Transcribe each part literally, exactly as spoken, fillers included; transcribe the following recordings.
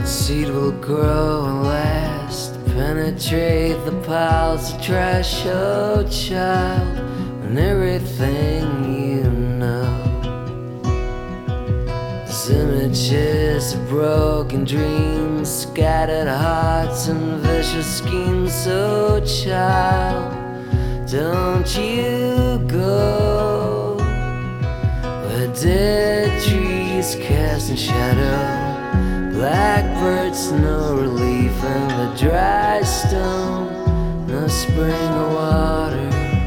The seed will grow and last, penetrate the piles of trash, oh child, and everything you know. There's images of broken dreams, scattered hearts and vicious schemes, oh child, don't you go where dead trees casting shadow, blackbirds no relief, and the dry stone no spring of water.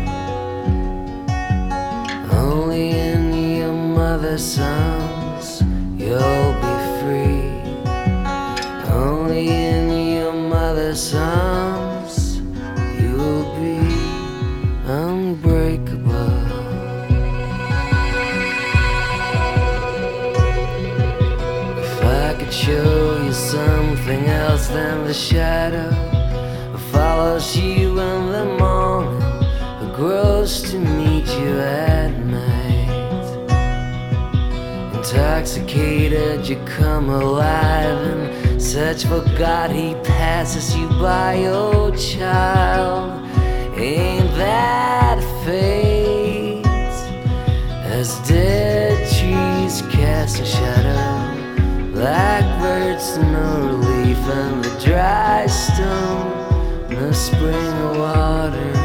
Only in your mother's arms you'll be free. Only in your mother's arms you'll be unbreakable. If I could show you something else than the shadow that follows you in the morning, or grows to meet you at night. Intoxicated, you come alive and search for God, He passes you by, oh child. Ain't that fate? As dead trees cast a shadow, blackbirds no relief, and the dry stone no spring of water.